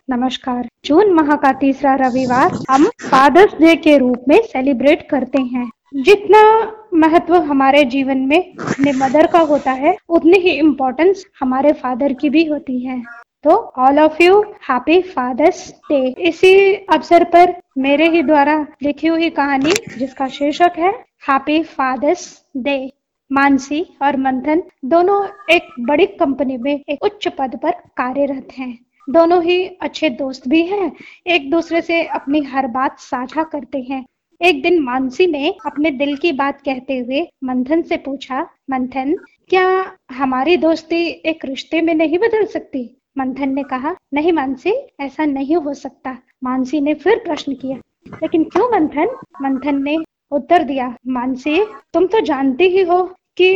नमस्कार। जून माह का तीसरा रविवार हम फादर्स डे के रूप में सेलिब्रेट करते हैं। जितना महत्व हमारे जीवन में अपने मदर का होता है, उतनी ही इम्पोर्टेंस हमारे फादर की भी होती है। तो all of you happy father's day. इसी अवसर पर मेरे ही द्वारा लिखी हुई कहानी जिसका शीर्षक है हैप्पी फादर्स डे। मानसी और मंथन दोनों एक बड़ी कंपनी में एक उच्च पद पर कार्यरत हैं। दोनों ही अच्छे दोस्त भी हैं, एक दूसरे से अपनी हर बात साझा करते हैं। एक दिन मानसी ने अपने दिल की बात कहते हुए मंथन से पूछा, मंथन, क्या हमारी दोस्ती एक रिश्ते में नहीं बदल सकती? मंथन ने कहा, नहीं मानसी, ऐसा नहीं हो सकता। मानसी ने फिर प्रश्न किया, लेकिन क्यों मंथन? मंथन ने उत्तर दिया, मानसी, तुम तो जानती ही हो कि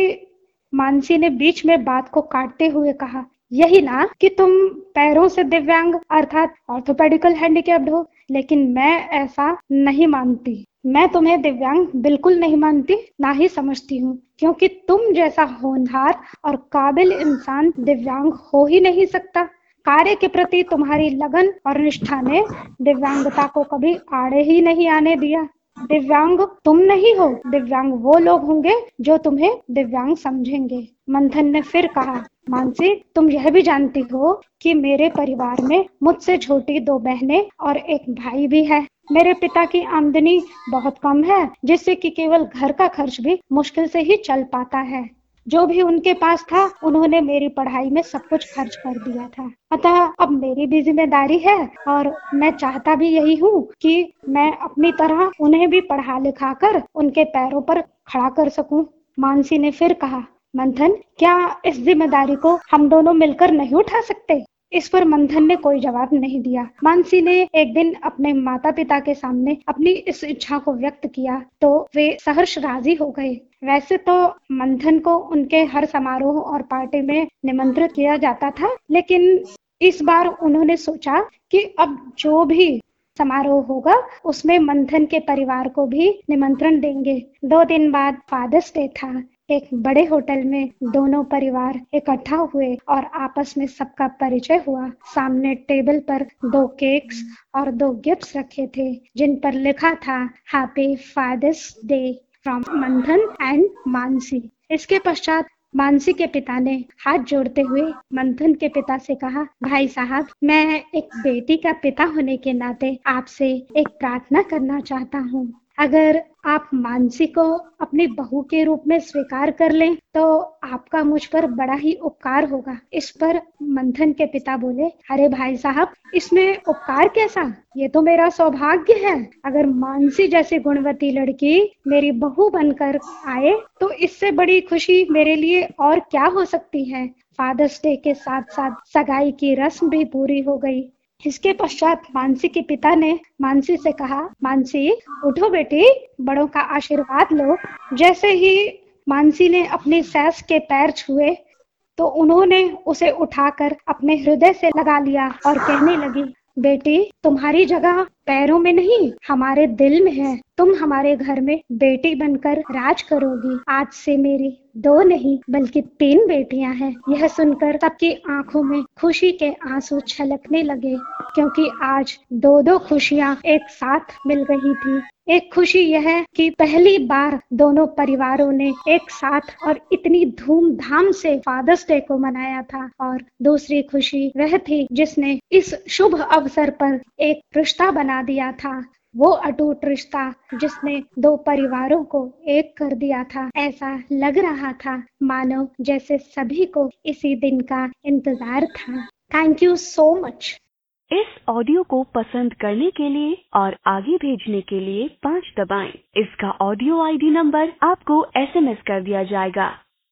मानसी ने बीच में बात को काटते हुए कहा, यही ना कि तुम पैरों से दिव्यांग अर्थात ऑर्थोपेडिकल हैंडीकैप्ड हो। लेकिन मैं ऐसा नहीं मानती। मैं तुम्हें दिव्यांग बिल्कुल नहीं मानती, ना ही समझती हूँ, क्योंकि तुम जैसा होनहार और काबिल इंसान दिव्यांग हो ही नहीं सकता। कार्य के प्रति तुम्हारी लगन और निष्ठा ने दिव्यांगता को कभी आड़े ही नहीं आने दिया। दिव्यांग तुम नहीं हो, दिव्यांग वो लोग होंगे जो तुम्हें दिव्यांग समझेंगे। मंथन ने फिर कहा, मानसी, तुम यह भी जानती हो कि मेरे परिवार में मुझसे छोटी 2 बहनें और एक भाई भी है। मेरे पिता की आमदनी बहुत कम है, जिससे कि केवल घर का खर्च भी मुश्किल से ही चल पाता है। जो भी उनके पास था, उन्होंने मेरी पढ़ाई में सब कुछ खर्च कर दिया था। अतः अब मेरी भी जिम्मेदारी है और मैं चाहता भी यही हूँ कि मैं अपनी तरह उन्हें भी पढ़ा लिखा कर उनके पैरों पर खड़ा कर सकूं। मानसी ने फिर कहा, मंथन, क्या इस जिम्मेदारी को हम दोनों मिलकर नहीं उठा सकते? इस पर मंथन ने कोई जवाब नहीं दिया। मानसी ने एक दिन अपने माता पिता के सामने अपनी इस इच्छा को व्यक्त किया तो वे सहर्ष राजी हो गए। वैसे तो मंथन को उनके हर समारोह और पार्टी में निमंत्रित किया जाता था, लेकिन इस बार उन्होंने सोचा कि अब जो भी समारोह होगा उसमें मंथन के परिवार को भी निमंत्रण देंगे। 2 दिन बाद फादर्स डे था। एक बड़े होटल में दोनों परिवार इकट्ठा हुए और आपस में सबका परिचय हुआ। सामने टेबल पर 2 केक्स और 2 गिफ्ट्स रखे थे, जिन पर लिखा था happy father's day from Manthan and Mansi. इसके पश्चात मानसी के पिता ने हाथ जोड़ते हुए मंथन के पिता से कहा, भाई साहब, मैं एक बेटी का पिता होने के नाते आपसे एक प्रार्थना करना चाहता हूँ। अगर आप मानसी को अपनी बहू के रूप में स्वीकार कर लें तो आपका मुझ पर बड़ा ही उपकार होगा। इस पर मंथन के पिता बोले, अरे भाई साहब, इसमें उपकार कैसा? ये तो मेरा सौभाग्य है। अगर मानसी जैसी गुणवती लड़की मेरी बहू बनकर आए तो इससे बड़ी खुशी मेरे लिए और क्या हो सकती है। फादर्स डे के साथ साथ सगाई की रस्म भी पूरी हो गई। इसके पश्चात मानसी के पिता ने मानसी से कहा, मानसी, उठो बेटी, बड़ों का आशीर्वाद लो। जैसे ही मानसी ने अपनी सास के पैर छुए तो उन्होंने उसे उठाकर अपने हृदय से लगा लिया और कहने लगी, बेटी, तुम्हारी जगह पैरों में नहीं, हमारे दिल में है। तुम हमारे घर में बेटी बनकर राज करोगी। आज से मेरी 2 नहीं बल्कि 3 बेटियां हैं। यह सुनकर सबकी आंखों में खुशी के आंसू छलकने लगे, क्योंकि आज 2 खुशियां एक साथ मिल रही थी। एक खुशी यह कि पहली बार दोनों परिवारों ने एक साथ और इतनी धूमधाम से फादर्स डे को मनाया था, और दूसरी खुशी वह थी जिसने इस शुभ अवसर पर एक रिश्ता बना दिया था। वो अटूट रिश्ता जिसने 2 परिवारों को एक कर दिया था। ऐसा लग रहा था मानो जैसे सभी को इसी दिन का इंतजार था। Thank you so much. इस ऑडियो को पसंद करने के लिए और आगे भेजने के लिए 5 दबाएं। इसका ऑडियो आईडी नंबर आपको SMS कर दिया जाएगा।